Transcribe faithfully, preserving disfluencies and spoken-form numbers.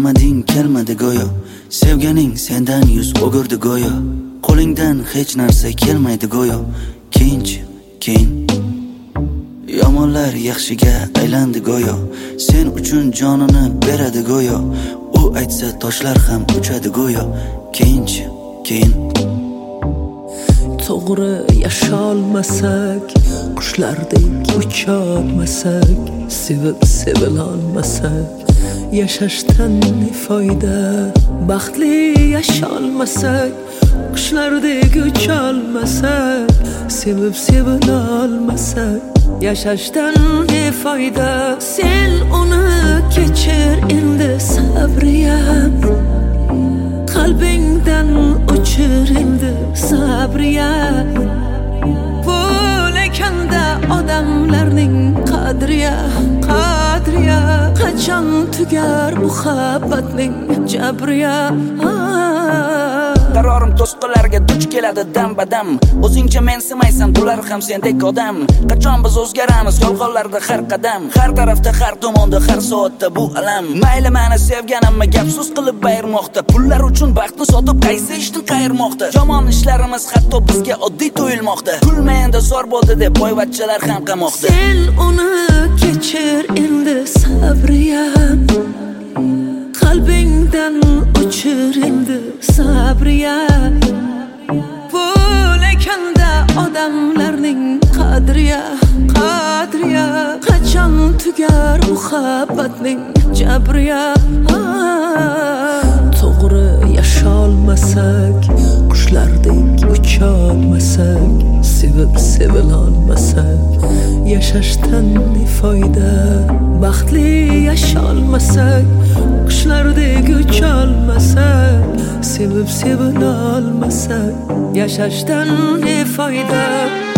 kelmading kelmadi go'yo, sevganing sendan yuz o'girdi go'yo, qo'lingdan hech narsa kelmaydi go'yo. Keyinchi keyin yomonlar yaxshiga aylandi go'yo, sen uchun jonini beradi go'yo, u aytsa toshlar ham uchadi go'yo. Keyinchi keyin to'g'ri yasholmasak, qushlardek ucholmasak, sevib sevilolmasak, yashashdan ne foyda? Baxtli yasholmasak, qushlardek ucholmasak, sevib sevilolmasak, yashashdan ne foyda? Sen uni kechir endi sabriyam, qalbingdan o'chir endi sabriyam. Pul ekanda odamlarning qadriya, qadriya, qachon tugar muhabbatning jabriya? Qarorim to'sqinlarga duch keladi dam badam, o'zingcha mensimaysan, bular ham sendek odam. Qachon biz o'zgaramiz yolg'onlarda har qadam, har tarafda, har tomonda, har soatda bu alam. Mayli meni sevganimni gap-so'z qilib bayirmoqda, pullar uchun baxtni sotib qaysi ishni qayirmoqda. Yomon ishlarimiz hatto bizga oddiy tuyulmoqda, kulmayanda zor bo'ldi deb boyvachchalar ham qamoqda. Sen uni kechir endi sabriyam, qalbingdan o'chir endi sabriya. Pul ekanda odamlarning qadriya, qadriya, qachon tugar muhabbatning jabriya? To'g'ri yasholmasak, qushlardek ucholmasak, sevib sevilolmasak, yashashdan ne foyda? Baxtli yasholmasak, qushlardek ucholmasak, sevib sevilolmasak, yashashdan ne foyda?